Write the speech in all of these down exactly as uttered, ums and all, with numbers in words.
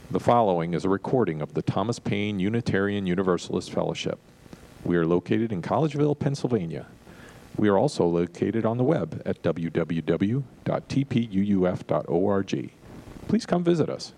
The following is a recording of the Thomas Paine Unitarian Universalist Fellowship. We are located in Collegeville, Pennsylvania. We are also located on the web at w w w dot t p u u f dot org. Please come visit us.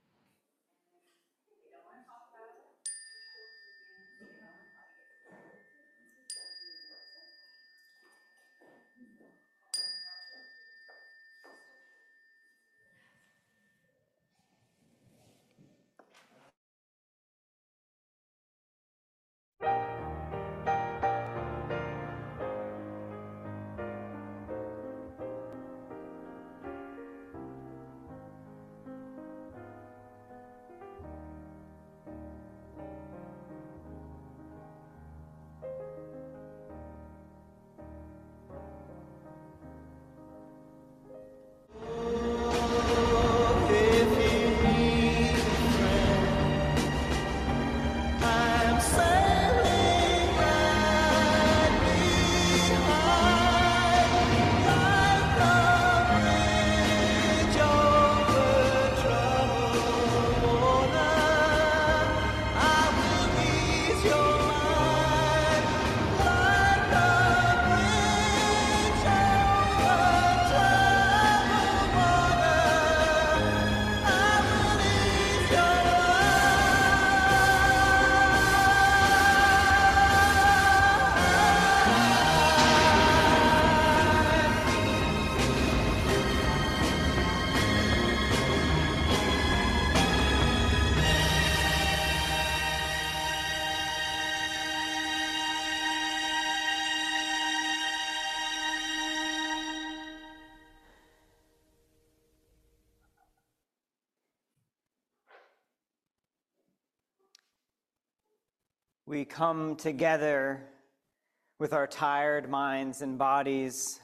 We come together with our tired minds and bodies,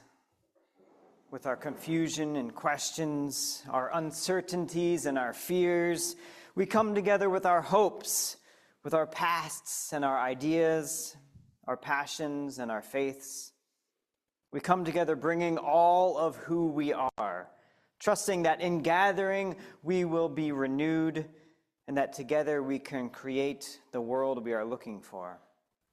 with our confusion and questions, our uncertainties and our fears. We come together with our hopes, with our pasts and our ideas, our passions and our faiths. We come together bringing all of who we are, trusting that in gathering we will be renewed and that together we can create the world we are looking for.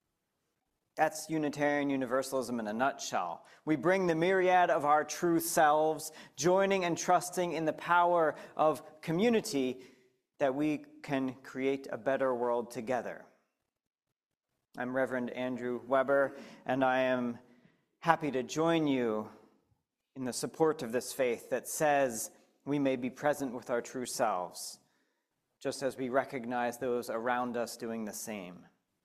That's Unitarian Universalism in a nutshell. We bring the myriad of our true selves, joining and trusting in the power of community that we can create a better world together. I'm Reverend Andrew Weber, and I am happy to join you in the support of this faith that says we may be present with our true selves, just as we recognize those around us doing the same.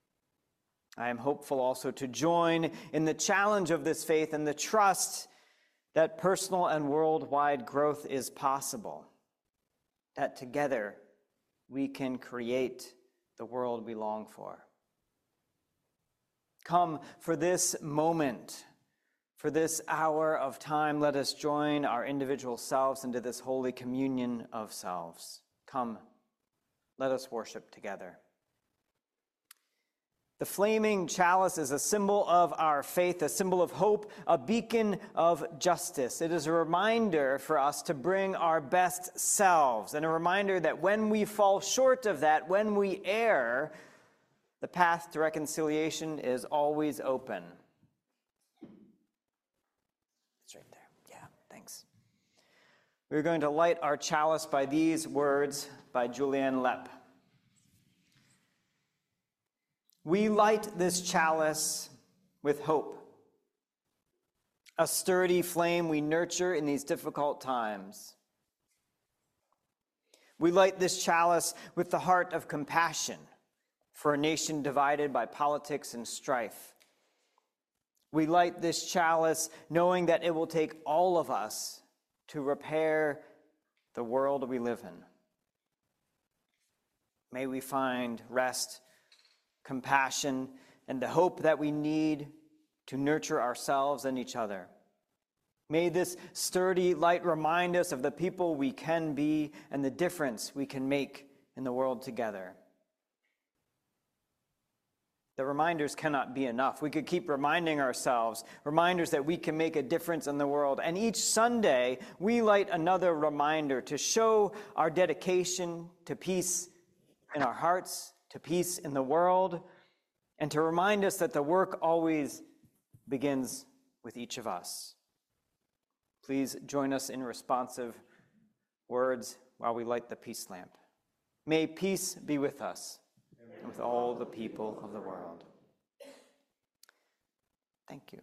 I am hopeful also to join in the challenge of this faith and the trust that personal and worldwide growth is possible, that together we can create the world we long for. Come for this moment, for this hour of time, let us join our individual selves into this holy communion of selves. Come, let us worship together. The flaming chalice is a symbol of our faith, a symbol of hope, a beacon of justice. It is a reminder for us to bring our best selves, and a reminder that when we fall short of that, when we err, the path to reconciliation is always open. It's right there. Yeah, thanks. We're going to light our chalice by these words by Julianne Lepp. We light this chalice with hope, a sturdy flame we nurture in these difficult times. We light this chalice with the heart of compassion for a nation divided by politics and strife. We light this chalice knowing that it will take all of us to repair the world we live in. May we find rest, compassion, and the hope that we need to nurture ourselves and each other. May this sturdy light remind us of the people we can be and the difference we can make in the world together. the reminders cannot be enough. We could keep reminding ourselves, reminders that we can make a difference in the world. And each Sunday, we light another reminder to show our dedication to peace in our hearts, to peace in the world, and to remind us that the work always begins with each of us. Please join us in responsive words while we light the peace lamp. May peace be with us and with all the people of the world. Thank you.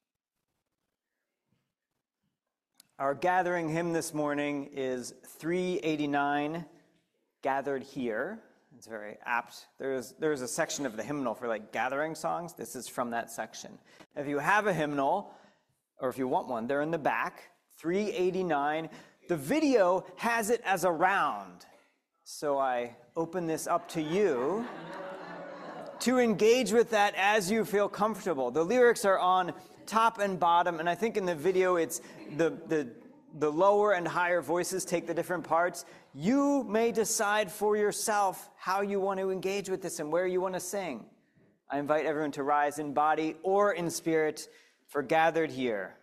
Our gathering hymn this morning is three eighty-nine, Gathered Here. It's very apt. There's, there's a section of the hymnal for like gathering songs. This is from that section. If you have a hymnal, or if you want one, they're in the back, three eighty-nine. The video has it as a round. So I open this up to you to engage with that as you feel comfortable. The lyrics are on top and bottom, and I think in the video it's the, the, the lower and higher voices take the different parts. You may decide for yourself how you want to engage with this and where you want to sing. I invite everyone to rise in body or in spirit for Gathered Here.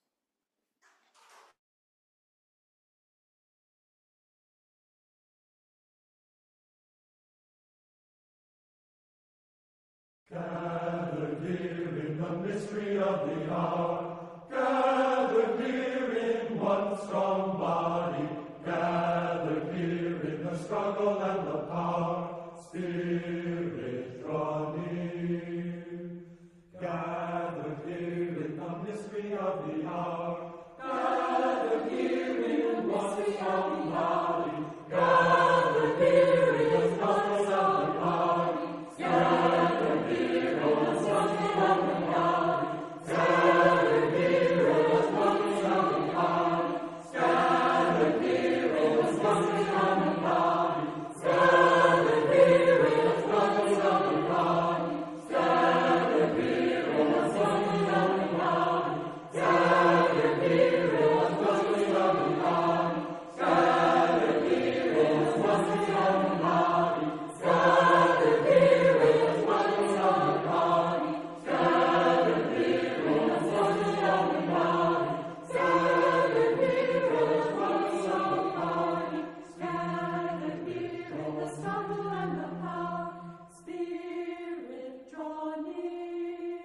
Gathered here in the mystery of the hour, gathered here in one strong body, gathered here in the struggle and the power, Spirit draw near. Gathered here in the mystery of the hour, gathered here in one strong body, gathered here in the struggle and the power, gathered here in the struggle and the power, gathered here in the struggle and the power, gathered here in the struggle and the power, gathered here in the struggle and the power, gathered here in the struggle and the power, gathered here in the struggle and the power, gathered here in the struggle and the power, gathered here in the struggle and the power, gathered here in the struggle and the power, gathered here in the struggle and the power, gathered here in the struggle and the power, Spirit draw near.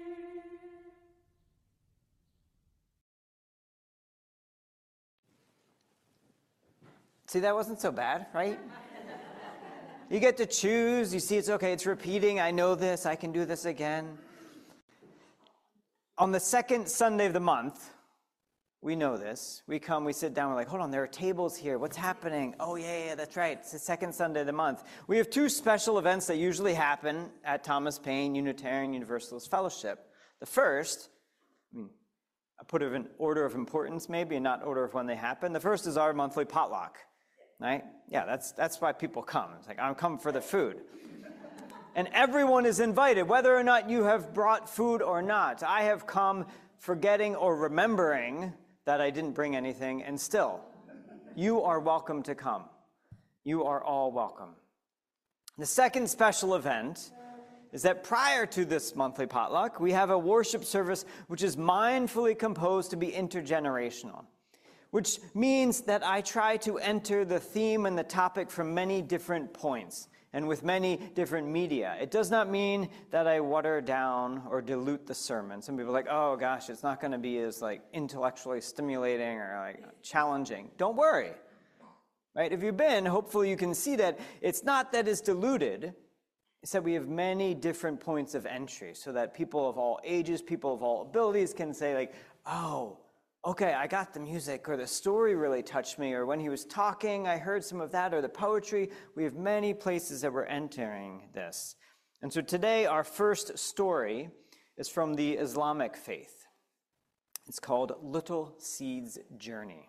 See, that wasn't so bad, right? You get to choose. You see, it's okay. It's repeating. I know this. I can do this again. On the second Sunday of the month, we know this. We come, we sit down. We're like, hold on, there are tables here. What's happening? Oh, yeah, yeah, that's right. It's the second Sunday of the month. We have two special events that usually happen at Thomas Paine Unitarian Universalist Fellowship. The first, I mean, I put it in order of importance maybe, and not order of when they happen. The first is our monthly potluck. Right? Yeah, that's that's why people come. It's like, I'm coming for the food. And everyone is invited, whether or not you have brought food or not. I have come forgetting or remembering that I didn't bring anything, and still, you are welcome to come. You are all welcome. The second special event is that prior to this monthly potluck, we have a worship service which is mindfully composed to be intergenerational, which means that I try to enter the theme and the topic from many different points and with many different media. It does not mean that I water down or dilute the sermon. Some people are like, oh gosh, it's not going to be as like intellectually stimulating or like challenging. Don't worry, right? If you've been, hopefully you can see that it's not that it's diluted. It's that we have many different points of entry so that people of all ages, people of all abilities can say like, oh, okay, I got the music, or the story really touched me, or when he was talking, I heard some of that, or the poetry. We have many places that we're entering this. And so today, our first story is from the Islamic faith. It's called Little Seed's Journey.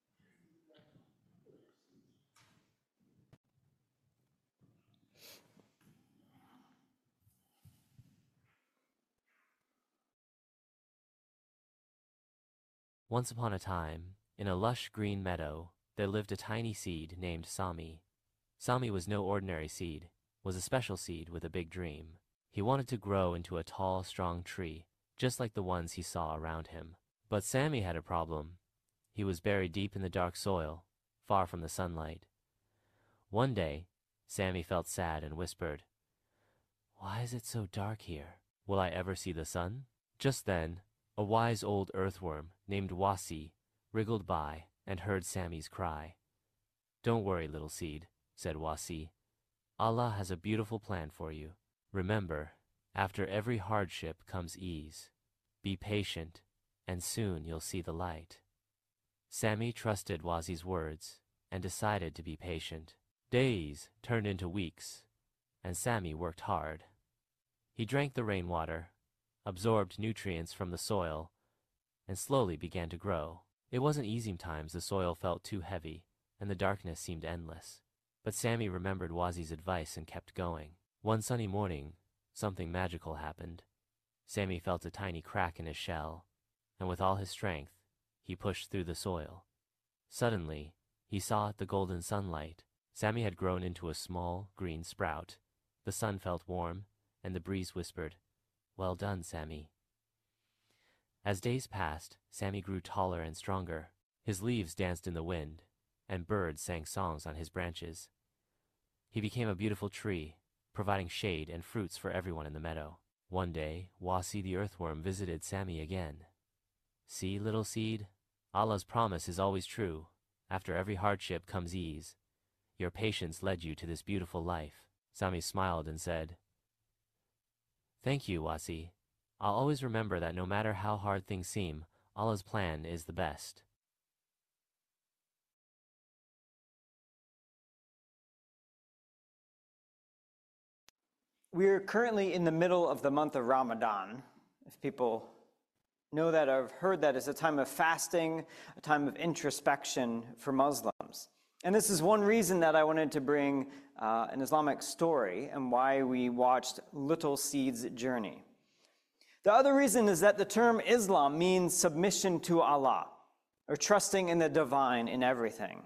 Once upon a time, in a lush green meadow, there lived a tiny seed named Sami. Sami was no ordinary seed, was a special seed with a big dream. He wanted to grow into a tall, strong tree, just like the ones he saw around him. But Sammy had a problem. He was buried deep in the dark soil, far from the sunlight. One day, Sammy felt sad and whispered, "Why is it so dark here? Will I ever see the sun?" Just then, a wise old earthworm named Wasi wriggled by and heard Sammy's cry. "Don't worry, little seed," said Wasi. "Allah has a beautiful plan for you. Remember, after every hardship comes ease. Be patient, and soon you'll see the light." Sammy trusted Wasi's words and decided to be patient. Days turned into weeks, and Sammy worked hard. He drank the rainwater, absorbed nutrients from the soil, and slowly began to grow. It wasn't easy. Times the soil felt too heavy, and the darkness seemed endless. But Sammy remembered Wasi's advice and kept going. One sunny morning, something magical happened. Sammy felt a tiny crack in his shell, and with all his strength, he pushed through the soil. Suddenly, he saw the golden sunlight. Sammy had grown into a small, green sprout. The sun felt warm, and the breeze whispered, "Well done, Sammy." As days passed, Sammy grew taller and stronger. His leaves danced in the wind, and birds sang songs on his branches. He became a beautiful tree, providing shade and fruits for everyone in the meadow. One day, Wasi the earthworm visited Sammy again. "See, little seed, Allah's promise is always true. After every hardship comes ease. Your patience led you to this beautiful life." Sammy smiled and said, "Thank you, Wasi. I'll always remember that no matter how hard things seem, Allah's plan is the best." We're currently in the middle of the month of Ramadan. If people know that or have heard that, it's a time of fasting, a time of introspection for Muslims. And this is one reason that I wanted to bring uh, an Islamic story and why we watched Little Seed's journey. The other reason is that the term Islam means submission to Allah, or trusting in the divine in everything.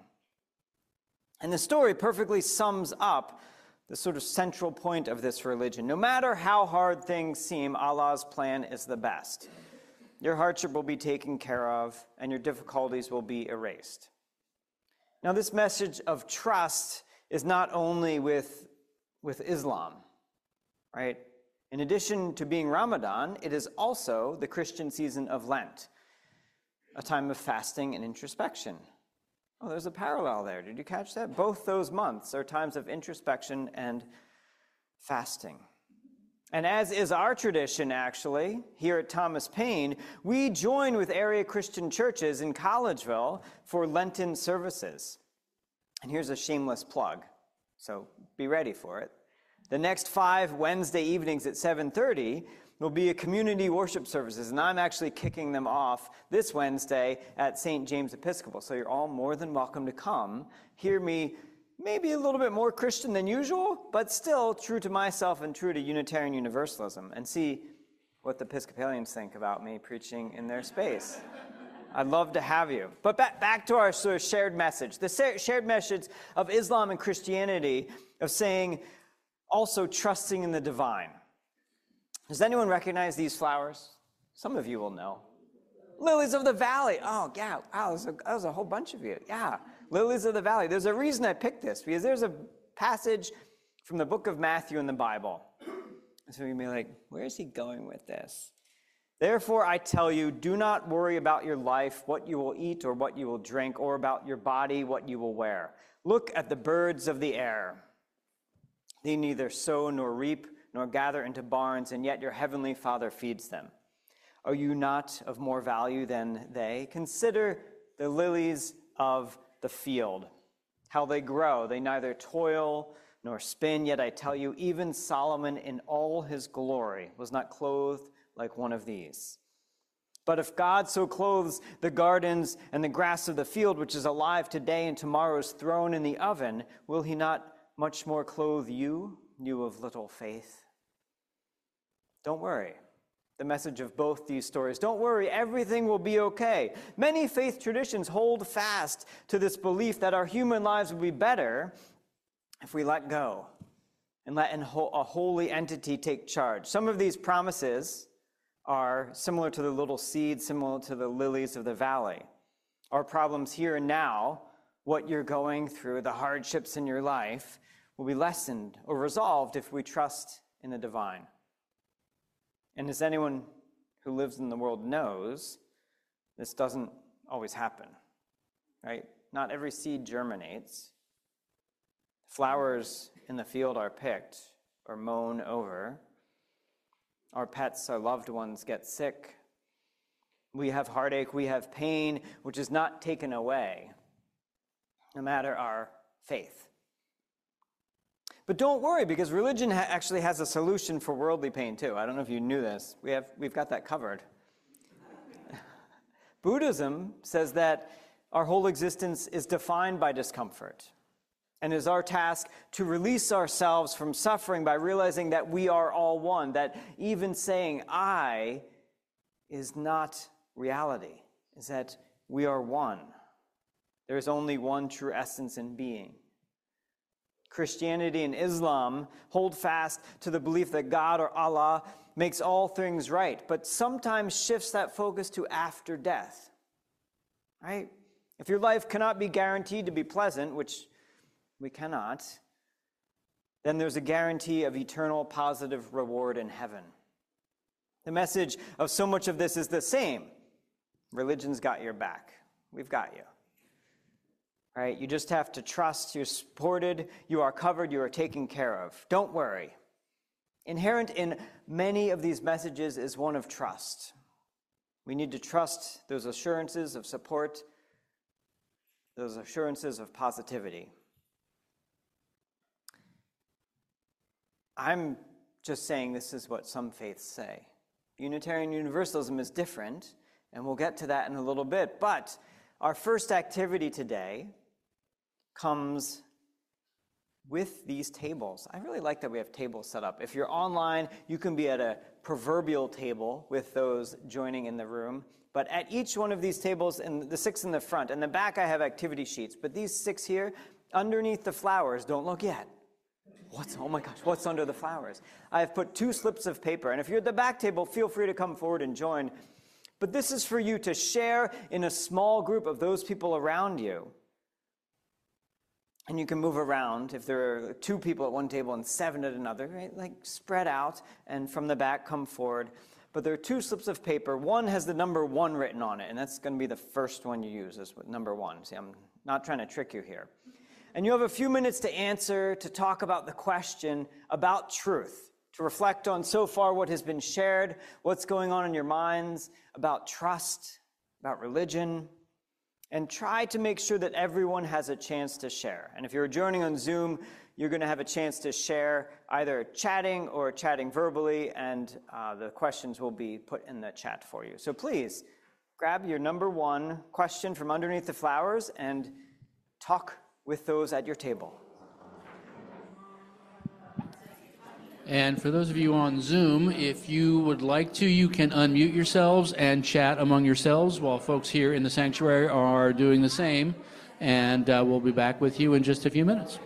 And the story perfectly sums up the sort of central point of this religion. No matter how hard things seem, Allah's plan is the best. Your hardship will be taken care of, and your difficulties will be erased. Now, this message of trust is not only with, with Islam, right? In addition to being Ramadan, it is also the Christian season of Lent, a time of fasting and introspection. Oh, there's a parallel there. Did you catch that? Both those months are times of introspection and fasting. And as is our tradition, actually, here at Thomas Paine, we join with area Christian churches in Collegeville for Lenten services. And here's a shameless plug, so be ready for it. The next five Wednesday evenings at seven thirty will be a community worship services, and I'm actually kicking them off this Wednesday at Saint James Episcopal. So you're all more than welcome to come, hear me maybe a little bit more Christian than usual, but still true to myself and true to Unitarian Universalism, and see what the Episcopalians think about me preaching in their space. I'd love to have you. But back, back to our sort of shared message. The shared message of Islam and Christianity of saying, also trusting in the divine. Does anyone recognize these flowers? Some of you will know. Lilies of the valley. Oh, yeah. Wow, there's a, that was a whole bunch of you. Yeah. Lilies of the valley. There's a reason I picked this, because there's a passage from the book of Matthew in the Bible. So you'll be like, where is he going with this? Therefore, I tell you, do not worry about your life, what you will eat or what you will drink, or about your body, what you will wear. Look at the birds of the air. They neither sow nor reap nor gather into barns, and yet your heavenly Father feeds them. Are you not of more value than they? Consider the lilies of the field, how they grow. They neither toil nor spin, yet I tell you, even Solomon in all his glory was not clothed like one of these. But if God so clothes the gardens and the grass of the field, which is alive today and tomorrow is thrown in the oven, will he not much more clothe you, you of little faith? Don't worry. The message of both these stories. Don't worry, everything will be okay. Many faith traditions hold fast to this belief that our human lives will be better if we let go and let an ho- a holy entity take charge. Some of these promises are similar to the little seed, similar to the lilies of the valley. Our problems here and now, what you're going through, the hardships in your life, will be lessened or resolved if we trust in the divine. And as anyone who lives in the world knows, this doesn't always happen, right? Not every seed germinates. Flowers in the field are picked or mown over. Our pets, our loved ones get sick. We have heartache, we have pain, which is not taken away, no matter our faith. But don't worry, because religion ha- actually has a solution for worldly pain too. I don't know if you knew this. We have, we've got that covered. Buddhism says that our whole existence is defined by discomfort, and it is our task to release ourselves from suffering by realizing that we are all one, that even saying I is not reality, is that we are one. There is only one true essence in being. Christianity and Islam hold fast to the belief that God or Allah makes all things right, but sometimes shifts that focus to after death, right? If your life cannot be guaranteed to be pleasant, which we cannot, then there's a guarantee of eternal positive reward in heaven. The message of so much of this is the same. Religion's got your back. We've got you. Right? You just have to trust you're supported, you are covered, you are taken care of. Don't worry. Inherent in many of these messages is one of trust. We need to trust those assurances of support, those assurances of positivity. I'm just saying this is what some faiths say. Unitarian Universalism is different, and we'll get to that in a little bit. But our first activity today comes with these tables. I really like that we have tables set up. If you're online, you can be at a proverbial table with those joining in the room. But at each one of these tables, and the six in the front, in the back I have activity sheets. But these six here, underneath the flowers, don't look yet. What's, oh my gosh, what's under the flowers? I have put two slips of paper. And if you're at the back table, feel free to come forward and join. But this is for you to share in a small group of those people around you. And you can move around if there are two people at one table and seven at another, right? Like spread out and from the back come forward. But there are two slips of paper. One has the number one written on it, and that's going to be the first one you use is number one. See, I'm not trying to trick you here. And you have a few minutes to answer, to talk about the question about truth, to reflect on so far what has been shared, what's going on in your minds, about trust, about religion, and try to make sure that everyone has a chance to share. And if you're joining on Zoom, you're going to have a chance to share either chatting or chatting verbally, and uh, the questions will be put in the chat for you. So please, grab your number one question from underneath the flowers and talk with those at your table. And for those of you on Zoom, if you would like to, you can unmute yourselves and chat among yourselves while folks here in the sanctuary are doing the same. And uh, we'll be back with you in just a few minutes.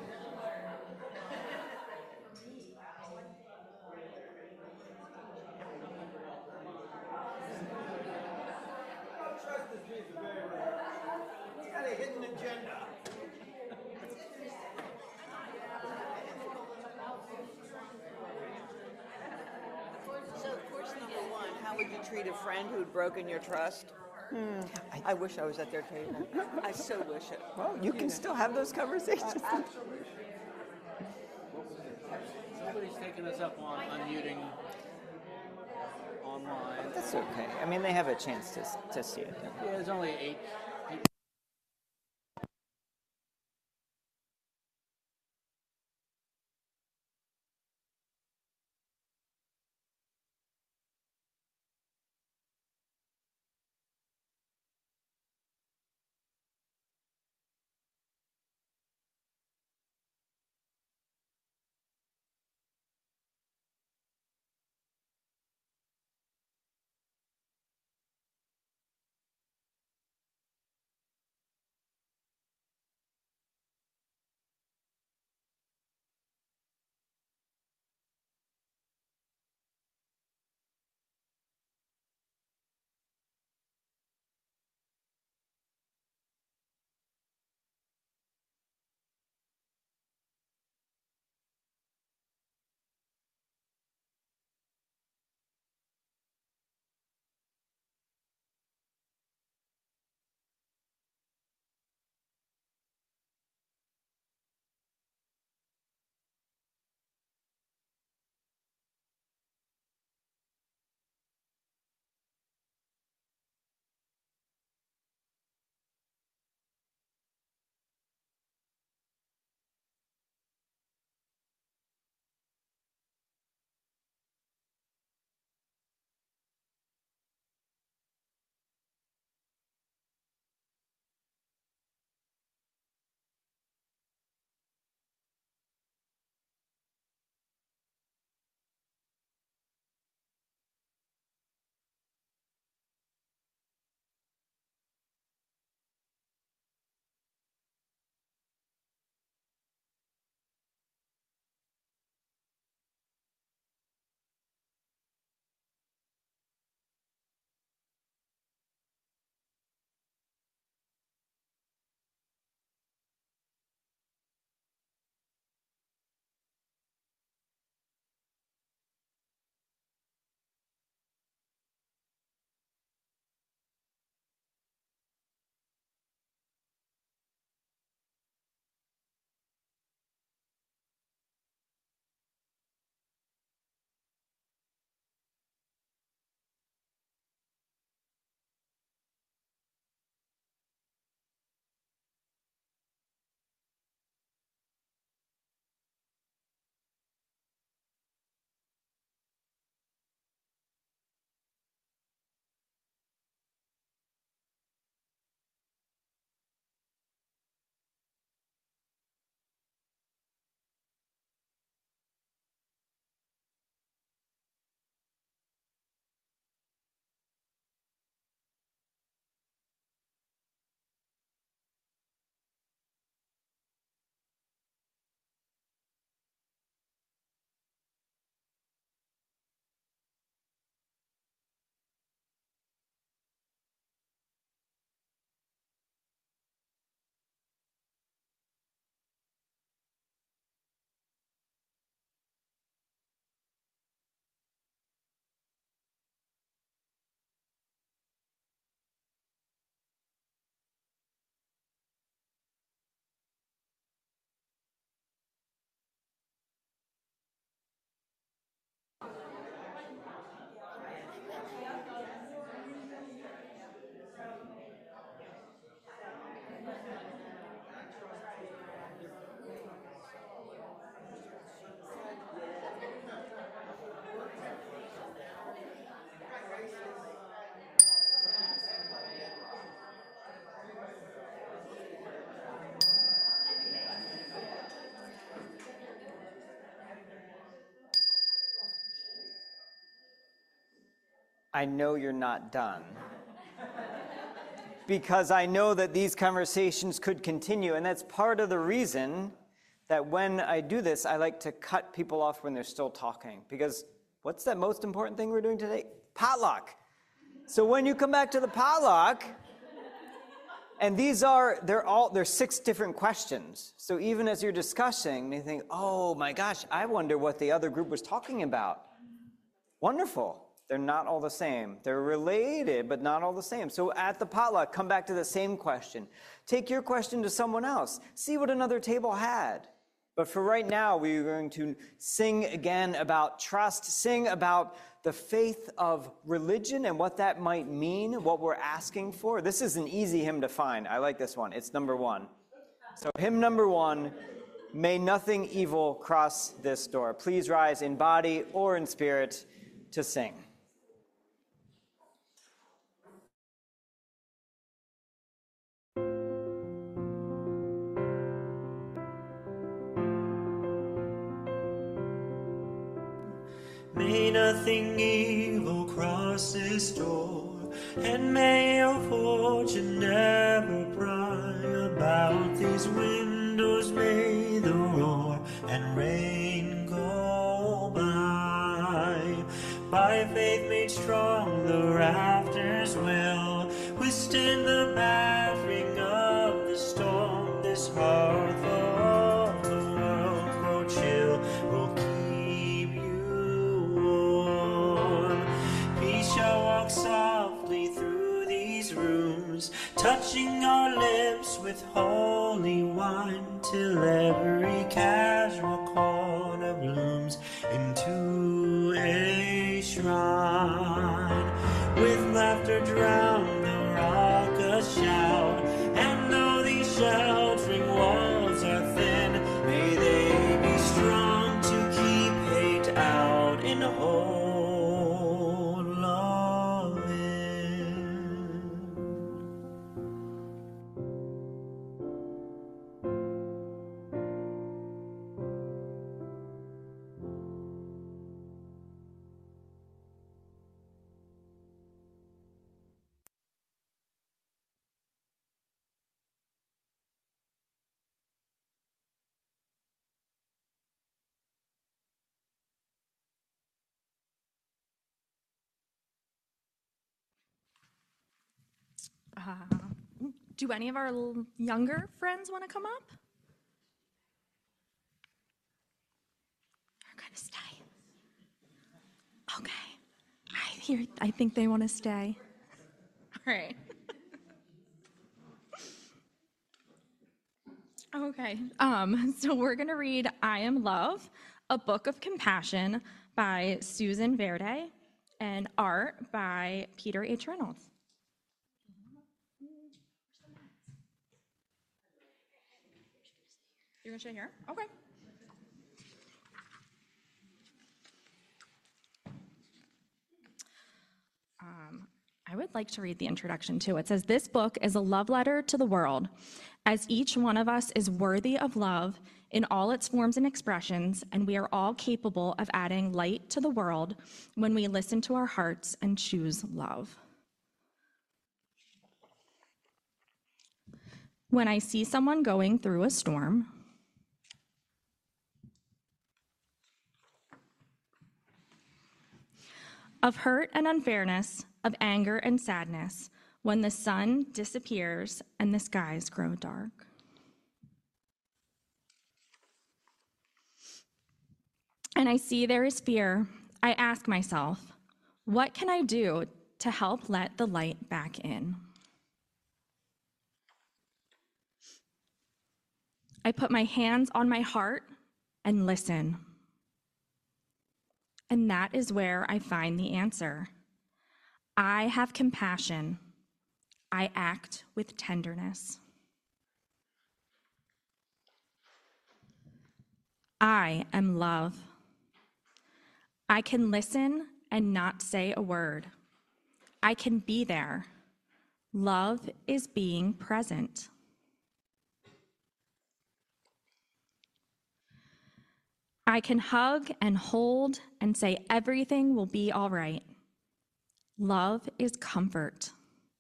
Who'd broken your trust? Hmm. I, I wish I was at their table. I so wish it. Well, you can still have those conversations. Uh, absolutely. Somebody's taking us up on unmuting online. That's okay. I mean, they have a chance to, to see it. Yeah, there's only eight I know you're not done. Because I know that these conversations could continue, and that's part of the reason that when I do this, I like to cut people off when they're still talking. Because what's that most important thing we're doing today? Potluck. So when you come back to the potluck, and these are, they're all, they're six different questions. So even as you're discussing, you think, oh my gosh, I wonder what the other group was talking about. Wonderful. They're not all the same. They're related, but not all the same. So at the potluck, come back to the same question. Take your question to someone else. See what another table had. But for right now, we're going to sing again about trust, sing about the faith of religion and what that might mean, what we're asking for. This is an easy hymn to find. I like this one. It's number one. So hymn number one, may nothing evil cross this door. Please rise in body or in spirit to sing. May nothing evil cross this door, and may your fortune never pry about these windows. May the roar and rain go by. By faith made strong, the rafters will withstand the battering of the storm. This hearth of the world grow chill will keep you warm. Peace shall walk softly through these rooms, touching our lips with holy wine, till every casual corner blooms into a shrine. With laughter drown the raucous shout, and though these sheltering walls are thin, may they be strong to keep hate out and hold love in. Uh, do any of our l- younger friends want to come up? They're going to stay. Okay. I hear. I think they want to stay. All right. Okay. Um, so we're going to read I Am Love, a book of compassion by Susan Verde, and art by Peter H. Reynolds. You're gonna stay here? Okay. Um, I would like to read the introduction too. It says, this book is a love letter to the world, as each one of us is worthy of love in all its forms and expressions, and we are all capable of adding light to the world when we listen to our hearts and choose love. When I see someone going through a storm, of hurt and unfairness, of anger and sadness, when the sun disappears and the skies grow dark. And I see there is fear, I ask myself, what can I do to help let the light back in? I put my hands on my heart and listen. And that is where I find the answer. I have compassion. I act with tenderness. I am love. I can listen and not say a word. I can be there. Love is being present. I can hug and hold and say everything will be all right. Love is comfort.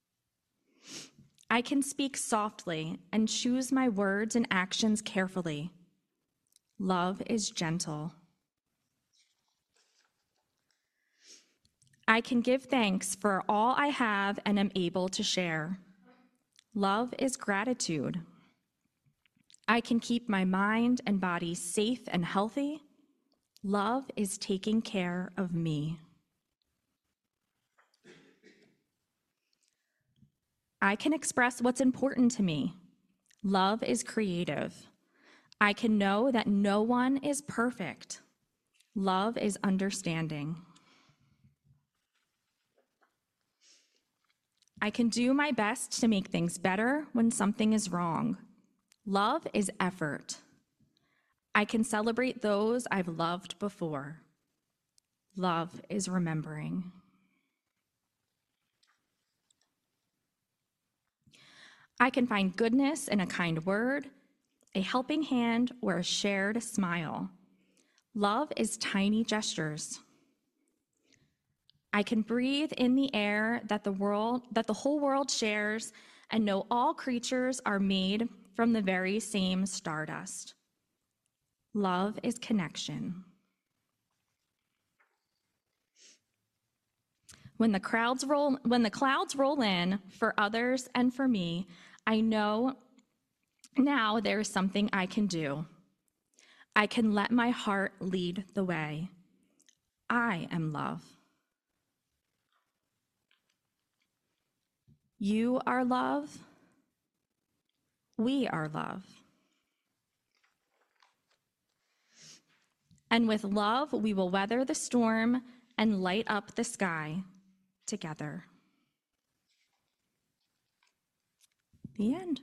I can speak softly and choose my words and actions carefully. Love is gentle. I can give thanks for all I have and am able to share. Love is gratitude. I can keep my mind and body safe and healthy. Love is taking care of me. I can express what's important to me. Love is creative. I can know that no one is perfect. Love is understanding. I can do my best to make things better when something is wrong. Love is effort. I can celebrate those I've loved before. Love is remembering. I can find goodness in a kind word, a helping hand, or a shared smile. Love is tiny gestures. I can breathe in the air that the world, that the whole world shares, and know all creatures are made from the very same stardust. Love is connection. When the crowds roll, when the clouds roll in for others and for me, I know now there is something I can do. I can let my heart lead the way. I am love. You are love. We are love. And with love, we will weather the storm and light up the sky together. The end.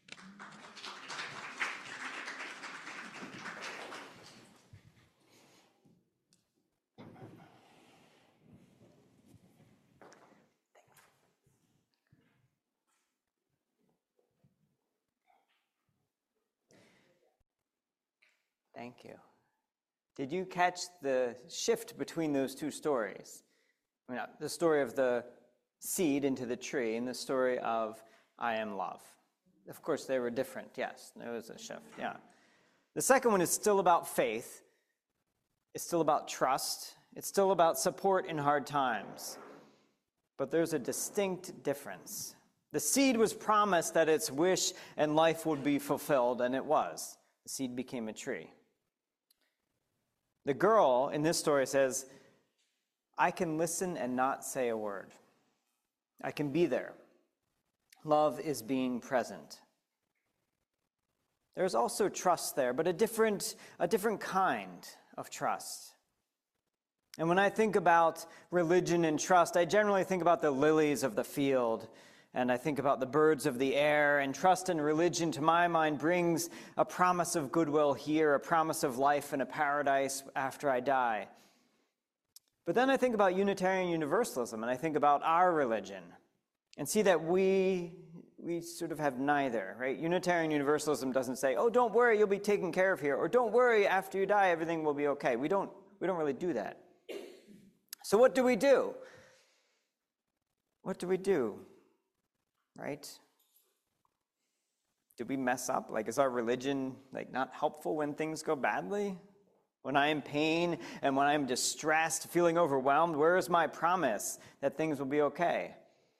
Thank you. Did you catch the shift between those two stories? I mean, the story of the seed into the tree and the story of I am love. Of course, they were different, yes. There was a shift, yeah. The second one is still about faith. It's still about trust. It's still about support in hard times. But there's a distinct difference. The seed was promised that its wish and life would be fulfilled, and it was. The seed became a tree. The girl in this story says, I can listen and not say a word. I can be there. Love is being present. There's also trust there, but a different, a different kind of trust. And when I think about religion and trust, I generally think about the lilies of the field, and I think about the birds of the air, and trust in religion, to my mind, brings a promise of goodwill here, a promise of life and a paradise after I die. But then I think about Unitarian Universalism, and I think about our religion, and see that we we sort of have neither, right? Unitarian Universalism doesn't say, oh, don't worry, you'll be taken care of here, or don't worry, after you die, everything will be okay. We don't, we don't really do that. So what do we do? What do we do, right? Do we mess up? Like, is our religion, like, not helpful when things go badly? When I am in pain and when I'm distressed, feeling overwhelmed, where is my promise that things will be okay?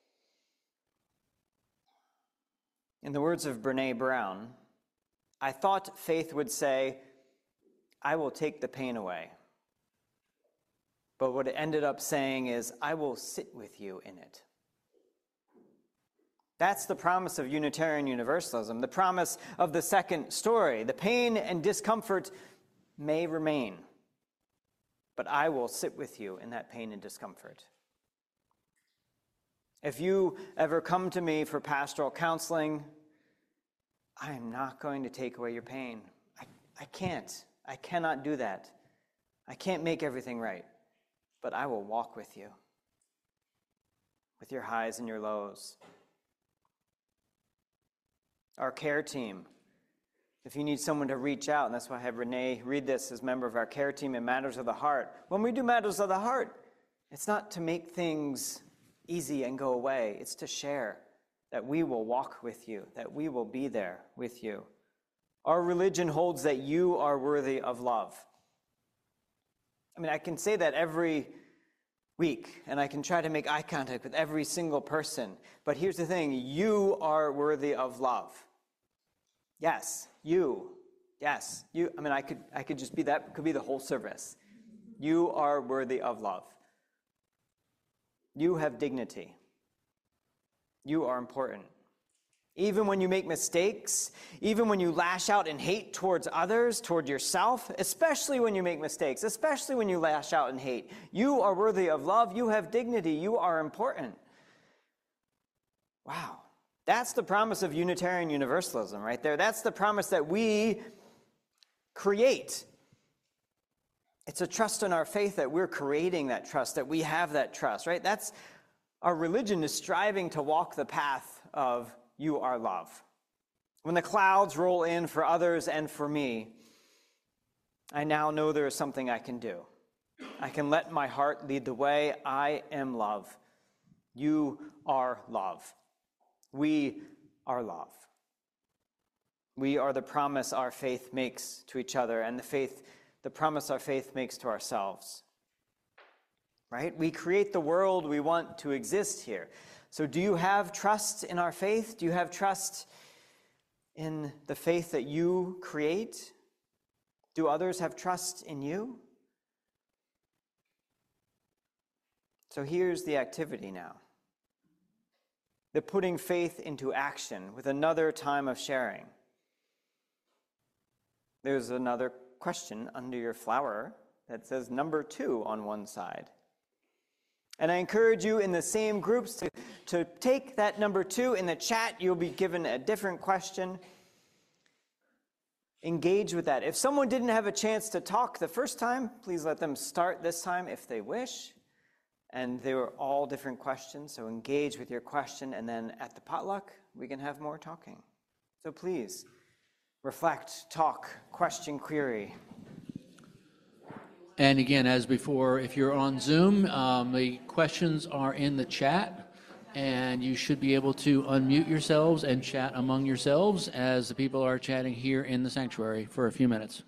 In the words of Brené Brown, I thought faith would say, I will take the pain away. But what it ended up saying is, I will sit with you in it. That's the promise of Unitarian Universalism, the promise of the second story. The pain and discomfort may remain, but I will sit with you in that pain and discomfort. If you ever come to me for pastoral counseling, I am not going to take away your pain. I, I can't. I cannot do that. I can't make everything right, but I will walk with you, with your highs and your lows. Our care team, if you need someone to reach out, and that's why I have Renee read this as member of our care team in Matters of the Heart. When we do Matters of the Heart, it's not to make things easy and go away. It's to share, that we will walk with you, that we will be there with you. Our religion holds that you are worthy of love. I mean, I can say that every week, and I can try to make eye contact with every single person, but here's the thing, you are worthy of love. Yes, you. Yes, you. I mean, I could I could just be that, could be the whole service. You are worthy of love. You have dignity. You are important. Even when you make mistakes, even when you lash out in hate towards others, toward yourself, especially when you make mistakes, especially when you lash out in hate, you are worthy of love. You have dignity. You are important. Wow. That's the promise of Unitarian Universalism right there. That's the promise that we create. It's a trust in our faith that we're creating that trust, that we have that trust, right? That's our religion is striving to walk the path of you are love. When the clouds roll in for others and for me, I now know there is something I can do. I can let my heart lead the way. I am love. You are love. We are love. We are the promise our faith makes to each other and the faith, the promise our faith makes to ourselves. Right? We create the world we want to exist here. So do you have trust in our faith? Do you have trust in the faith that you create? Do others have trust in you? So here's the activity now. The putting faith into action with another time of sharing. There's another question under your flower that says number two on one side. And I encourage you in the same groups to, to take that number two in the chat. You'll be given a different question. Engage with that. If someone didn't have a chance to talk the first time, please let them start this time if they wish. And they were all different questions, so engage with your question, and then at the potluck, we can have more talking. So please, reflect, talk, question, query. And again, as before, if you're on Zoom, um, the questions are in the chat, and you should be able to unmute yourselves and chat among yourselves as the people are chatting here in the sanctuary for a few minutes.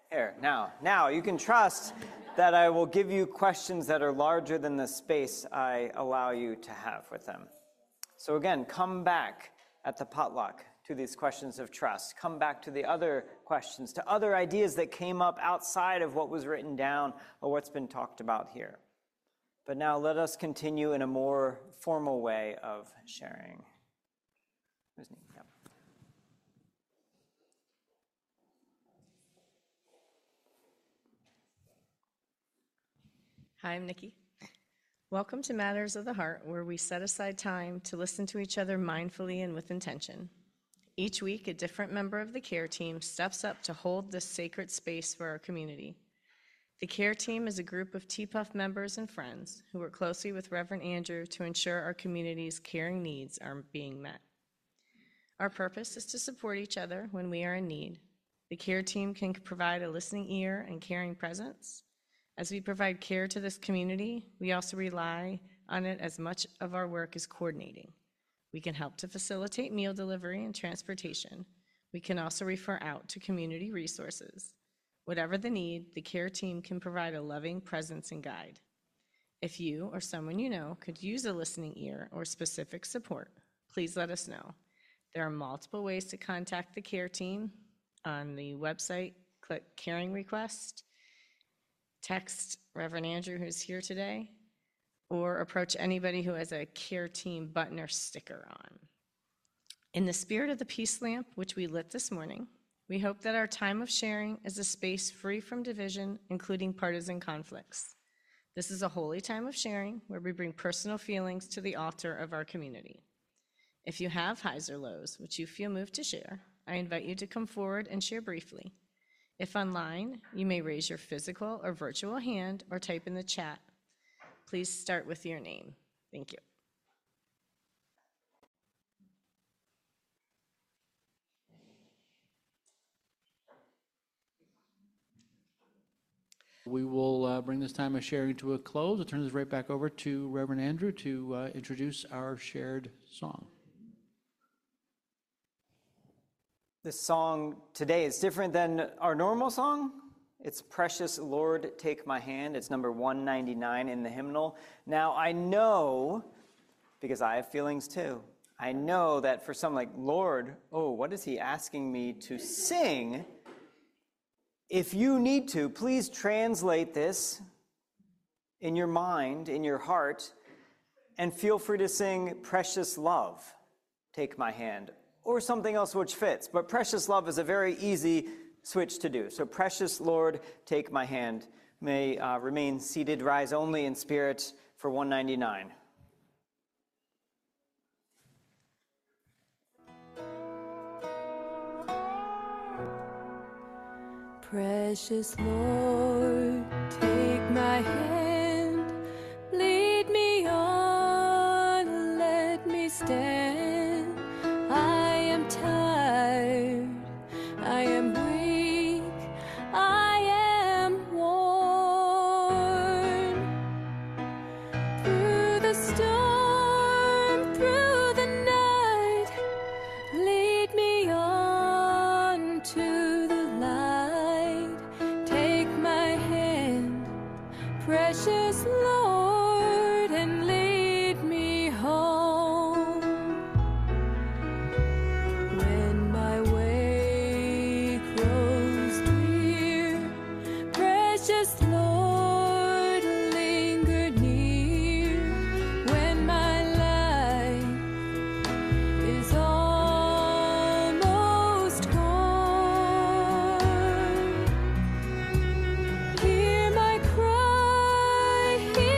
Here, now, now you can trust that I will give you questions that are larger than the space I allow you to have with them. So again, come back at the potluck to these questions of trust. Come back to the other questions, to other ideas that came up outside of what was written down or what's been talked about here. But now let us continue in a more formal way of sharing. Who's neat? Yep. Hi, I'm Nikki. Welcome to Matters of the Heart, where we set aside time to listen to each other mindfully and with intention. Each week, a different member of the care team steps up to hold this sacred space for our community. The care team is a group of T P U F members and friends who work closely with Reverend Andrew to ensure our community's caring needs are being met. Our purpose is to support each other when we are in need. The care team can provide a listening ear and caring presence. As we provide care to this community, we also rely on it as much of our work is coordinating. We can help to facilitate meal delivery and transportation. We can also refer out to community resources. Whatever the need, the care team can provide a loving presence and guide. If you or someone you know could use a listening ear or specific support, please let us know. There are multiple ways to contact the care team. On the website, click Caring Request, text Reverend Andrew, who's here today, or approach anybody who has a care team button or sticker on. In the spirit of the peace lamp, which we lit this morning, we hope that our time of sharing is a space free from division, including partisan conflicts. This is a holy time of sharing where we bring personal feelings to the altar of our community. If you have highs or lows, which you feel moved to share, I invite you to come forward and share briefly. If online, you may raise your physical or virtual hand or type in the chat. Please start with your name. Thank you. We will uh, bring this time of sharing to a close. I'll turn this right back over to Reverend Andrew to uh, introduce our shared song. This song today is different than our normal song. It's Precious Lord, Take My Hand. It's number one ninety-nine in the hymnal. Now, I know, because I have feelings too, I know that for some like, Lord, oh, what is he asking me to sing? If you need to, please translate this in your mind, in your heart, and feel free to sing Precious Love, Take My Hand, or something else which fits. But Precious Love is a very easy switch to do. So Precious Lord, Take My Hand may uh, remain seated, rise only in spirit for one ninety-nine. Precious Lord, take my hand, lead me on, let me stand. I am tired, I am weak, I am worn. Through the storm, through the night, lead me on to the light. Take my hand, precious Lord, and lead me home. When my way grows drear, precious Lord, linger near. When my life is almost gone, hear my cry, hear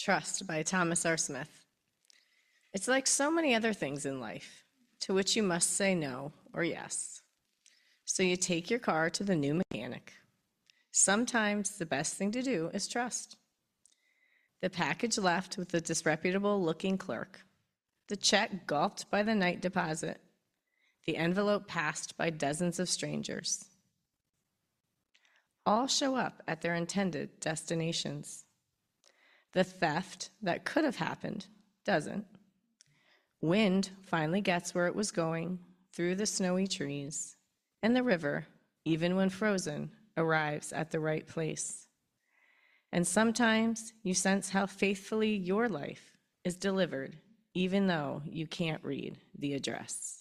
Trust by Thomas R. Smith. It's like so many other things in life, to which you must say no or yes. So you take your car to the new mechanic. Sometimes the best thing to do is trust. The package left with the disreputable-looking clerk, the check gulped by the night deposit, the envelope passed by dozens of strangers. All show up at their intended destinations. The theft that could have happened doesn't. Wind finally gets where it was going, through the snowy trees, and the river, even when frozen, arrives at the right place. And sometimes you sense how faithfully your life is delivered, even though you can't read the address.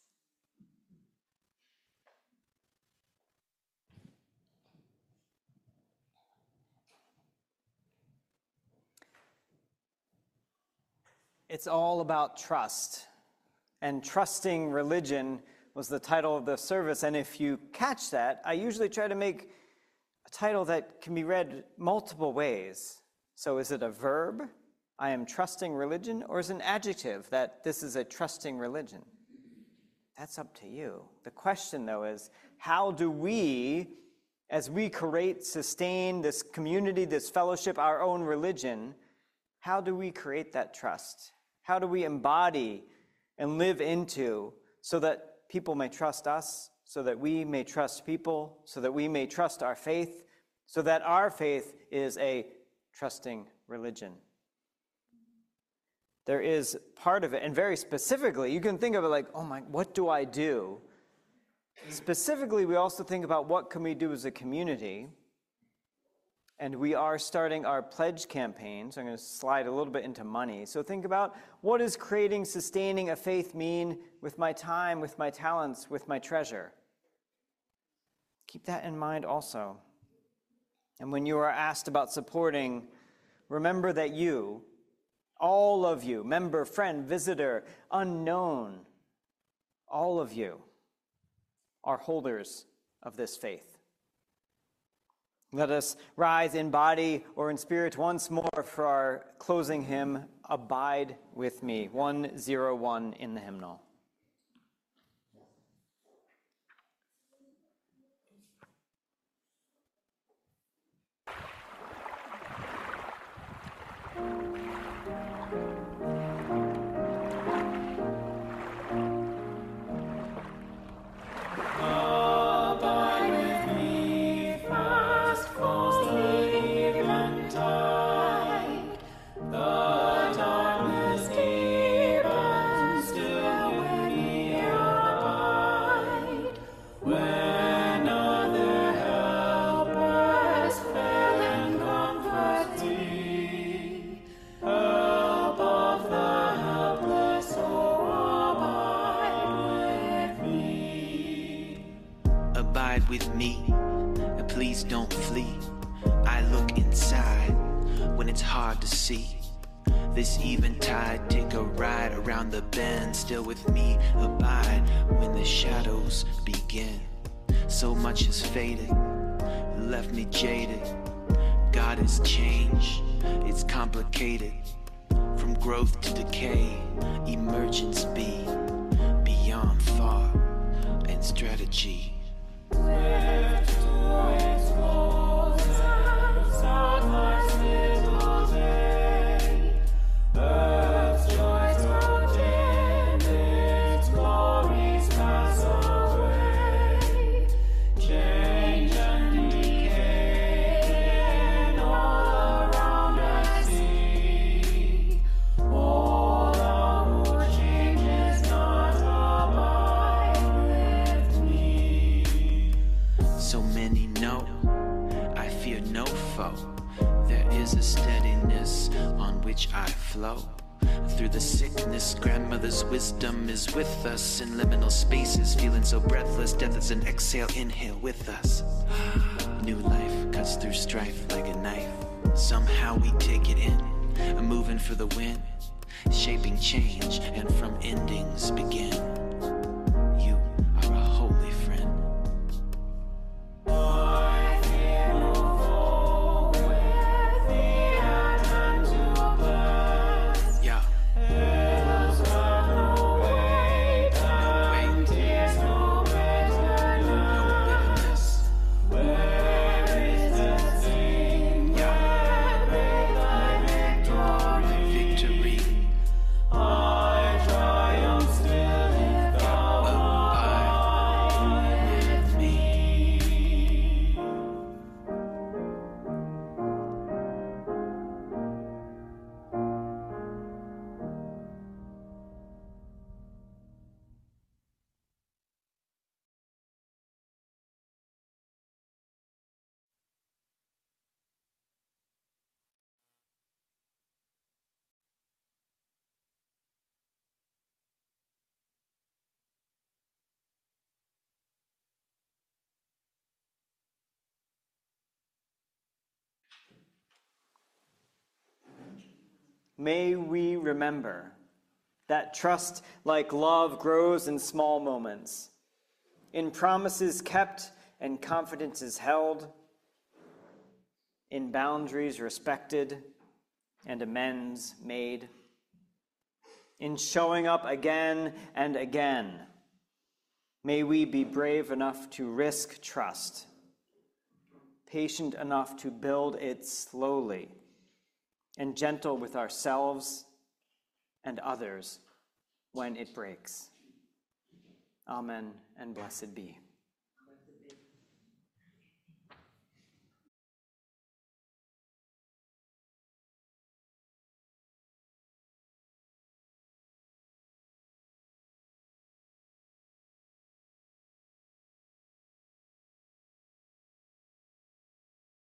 It's all about trust. And Trusting Religion was the title of the service. And if you catch that, I usually try to make a title that can be read multiple ways. So is it a verb, I am trusting religion, or is it an adjective, that this is a trusting religion? That's up to you. The question, though, is how do we, as we create, sustain this community, this fellowship, our own religion, how do we create that trust? How do we embody and live into so that people may trust us, so that we may trust people, so that we may trust our faith, so that our faith is a trusting religion? There is part of it, and very specifically, you can think of it like, oh my, what do I do? Specifically, we also think about what can we do as a community. And we are starting our pledge campaign, so I'm going to slide a little bit into money. So think about, what does creating, sustaining a faith mean with my time, with my talents, with my treasure? Keep that in mind also. And when you are asked about supporting, remember that you, all of you, member, friend, visitor, unknown, all of you are holders of this faith. Let us rise in body or in spirit once more for our closing hymn, Abide With Me, one oh one in the hymnal. With me, please don't flee. I look inside when it's hard to see. This eventide, take a ride around the bend. Still with me, abide when the shadows begin. So much has faded, left me jaded. God has changed, it's complicated. From growth to decay, emergence be beyond thought and strategy. Where to explore and sacrifice little day. Earth's joys grow dim, its glories pass away. Change and decay, and all around I see. All our changes not abide with me. So many know, I fear no foe. There is a steadiness on which I flow. Through the sickness, grandmother's wisdom is with us. In liminal spaces, feeling so breathless. Death is an exhale, inhale with us. New life cuts through strife like a knife. Somehow we take it in, moving for the win. Shaping change, and from endings begin. You are a holy friend. I feel full with the hand to burn. may we remember that trust, like love, grows in small moments, in promises kept and confidences held, in boundaries respected and amends made, in showing up again and again. May we be brave enough to risk trust, patient enough to build it slowly, and gentle with ourselves and others when it breaks. Amen and blessed be.